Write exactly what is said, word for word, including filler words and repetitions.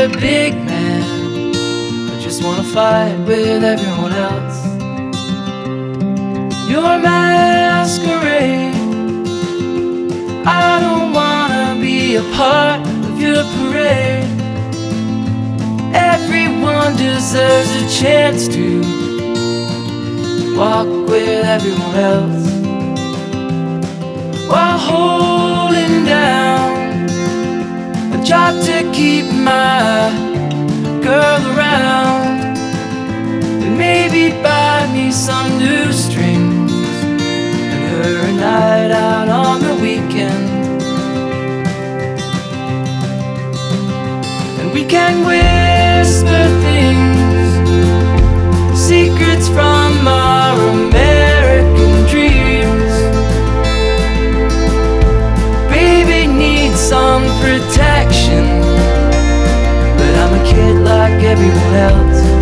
a big man, I just wanna fight with everyone else. Your masquerade, I don't wanna be a part of your parade. Everyone deserves a chance to walk with everyone else, while holding down a job to keep my girl around, and maybe buy me some new strings and her a night out on the weekend. And we can whisper things, secrets from our American dreams. Baby needs some protection, but I'm a kid like everyone else.